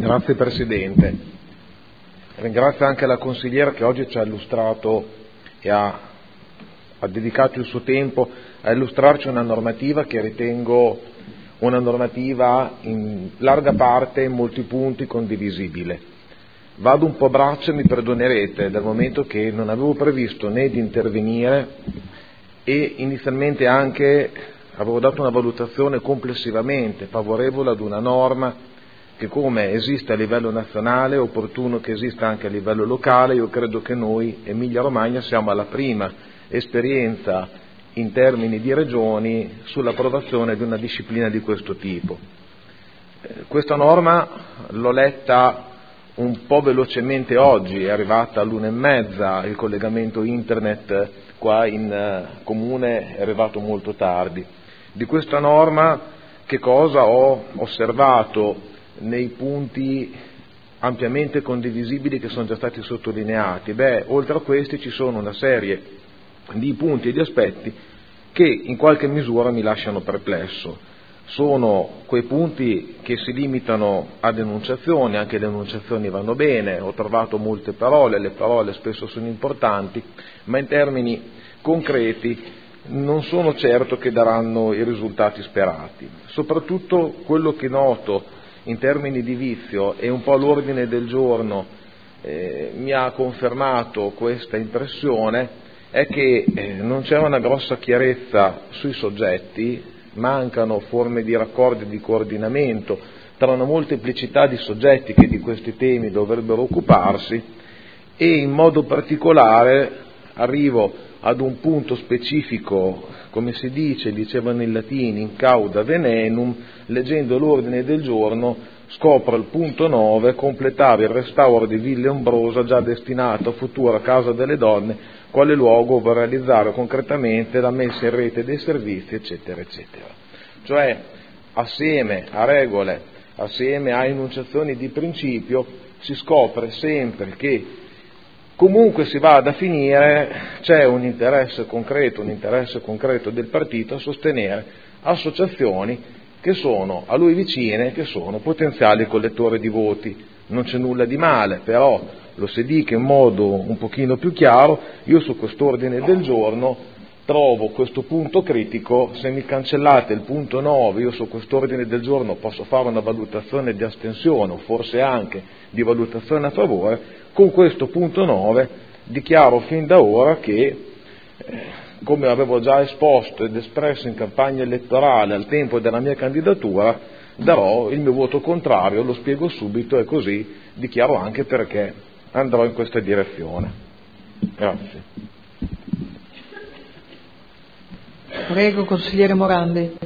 Grazie Presidente. Ringrazio anche la consigliera che oggi ci ha illustrato e ha dedicato il suo tempo a illustrarci una normativa che ritengo una normativa in larga parte, in molti punti, condivisibile. Vado un po' a braccio, mi perdonerete, dal momento che non avevo previsto né di intervenire e inizialmente anche avevo dato una valutazione complessivamente favorevole ad una norma che, come esiste a livello nazionale, è opportuno che esista anche a livello locale. Io credo che noi, Emilia Romagna, siamo alla prima esperienza in termini di regioni sull'approvazione di una disciplina di questo tipo. Questa norma l'ho letta un po' velocemente oggi, è arrivata all'1:30, il collegamento internet qua in comune è arrivato molto tardi. Di questa norma che cosa ho osservato nei punti ampiamente condivisibili che sono già stati sottolineati? Oltre a questi ci sono una serie di punti e di aspetti che in qualche misura mi lasciano perplesso. Sono quei punti che si limitano ad enunciazioni, anche le enunciazioni vanno bene, ho trovato molte parole, le parole spesso sono importanti, ma in termini concreti non sono certo che daranno i risultati sperati. Soprattutto quello che noto in termini di vizio, e un po' l'ordine del giorno mi ha confermato questa impressione, è che non c'è una grossa chiarezza sui soggetti, mancano forme di raccordo e di coordinamento tra una molteplicità di soggetti che di questi temi dovrebbero occuparsi, e in modo particolare arrivo ad un punto specifico, come si dice, dicevano i latini, in cauda venenum. Leggendo l'ordine del giorno scopro il punto 9, completare il restauro di Villa Ombrosa già destinato a futura Casa delle Donne, quale luogo per realizzare concretamente la messa in rete dei servizi, eccetera, eccetera. Cioè, assieme a regole, assieme a enunciazioni di principio, si scopre sempre che comunque si vada a finire, c'è un interesse concreto del partito a sostenere associazioni che sono a lui vicine, che sono potenziali collettori di voti. Non c'è nulla di male, però lo si dica in modo un pochino più chiaro. Io su quest'ordine del giorno trovo questo punto critico. Se mi cancellate il punto 9, io su quest'ordine del giorno posso fare una valutazione di astensione o forse anche di valutazione a favore. Con questo punto 9 dichiaro fin da ora che, come avevo già esposto ed espresso in campagna elettorale al tempo della mia candidatura, darò il mio voto contrario, lo spiego subito e così dichiaro anche perché andrò in questa direzione. Grazie. Prego, consigliere Morandi.